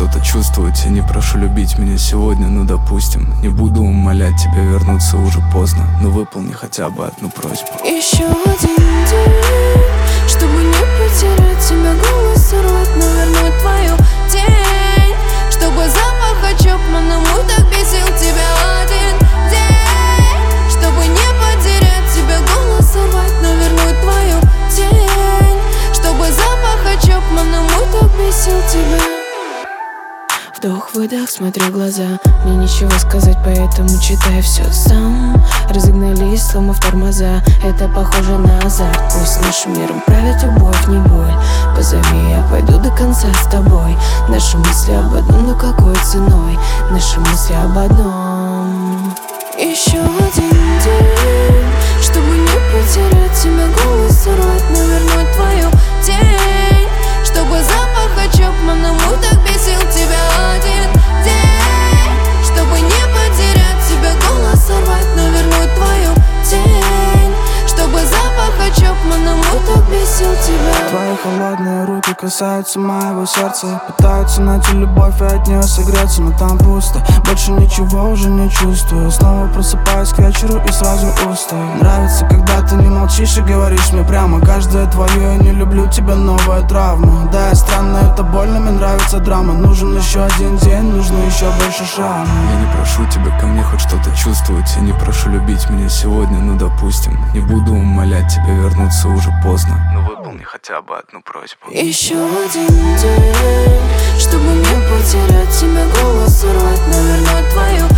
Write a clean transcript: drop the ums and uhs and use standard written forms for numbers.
что-то чувствовать. Я не прошу любить меня сегодня, ну допустим. Не буду умолять тебя вернуться, уже поздно, но выполни хотя бы одну просьбу. Еще один день, чтобы не потерять тебя, голос сорвать, но вернуть твою тень. Чтобы запах Чапмана мой так бесил тебя один день. Чтобы не потерять тебя, голос сорвать, но вернуть твою тень. Чтобы запах Чапмана мой так бесил тебя. Вдох-выдох, смотрю в глаза. Мне нечего сказать, поэтому читай все сам. Разогнались, сломав тормоза. Это похоже на азарт. Пусть нашим миром правит любовь, не боль. Позови, я пойду до конца с тобой. Наши мысли об одном, но какой ценой? Наши мысли об одном. Еще один день, чтобы не потерять тебя, голос сорвать, но вернуть твою тень. Чтобы запах Чапмана мой так бесил тебя один день. Чтобы не потерять тебя, голос сорвать, но вернуть твою тень. Чтобы запах Чапмана мой так бесил тебя. Твои холодные руки касаются моего сердца. Пытаются найти любовь и от нее согреться, но там пусто. Больше ничего уже не чувствую. Снова просыпаюсь к вечеру и сразу устаю. Нравится, когда ты не молчишь и говоришь мне прямо. Каждое твое я не люблю тебя, новая травма. Да, я странно, это больно, мне нравится драма. Нужен еще один день, нужно еще больше шрама. Я не прошу тебя ко мне хоть что-то чувствовать. Я не прошу любить меня сегодня, ну допустим. Не буду умолять тебя вернуться, уже поздно, но выполни хотя бы одну просьбу. Еще один день, чтобы не потерять тебя, голос сорвать, но вернуть твою